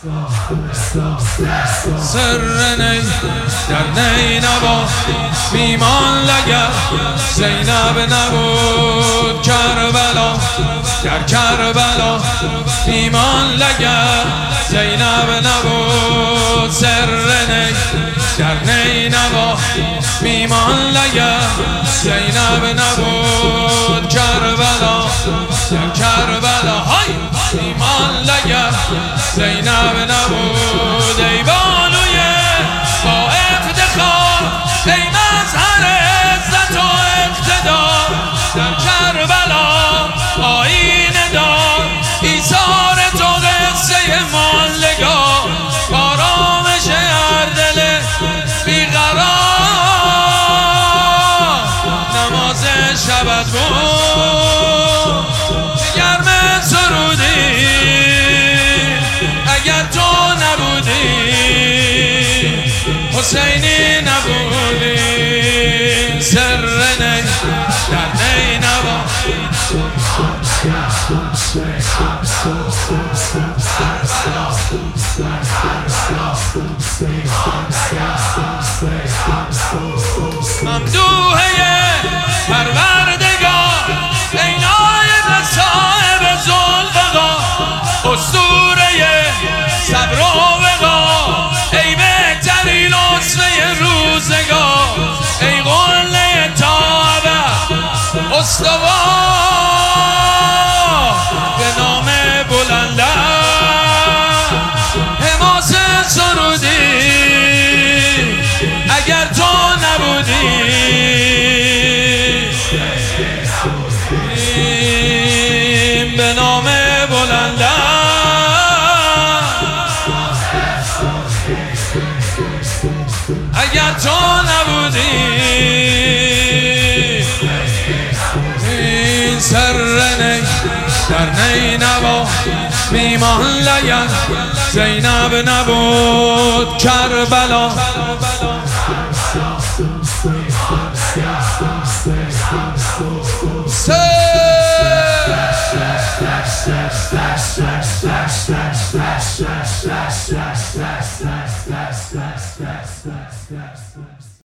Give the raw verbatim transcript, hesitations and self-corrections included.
سر نی در نینوا میمان لگر زینب نبود کربلا در کربلا میمان لگر زینب نبود سر نی در نینوا میمان لگر زینب نبود کربلا در کربلا های میمان لگر زینب نبود ای بانوی با افتخار ای مظهر عزت و اقتدار در کربلا آیینه دار ایثار تو قصه ماندگار آرامش هر دل بیقرار نماز شبت بود گرم سرودی اگر تو نبودی حسینی نبودی سر نی در نینوا ممدوحه پروردگار ای نایب صاحب ذوالفقار اسطوره صبر و وقار ای بهترین اسوه روزگار ای قله تابه استوار به نام بلندت حماس سرودی اگر تو نبودی به نام بلندت اگر تو نبودی این سر نی در نینوا میمان لگر زینب نبود کربلا سر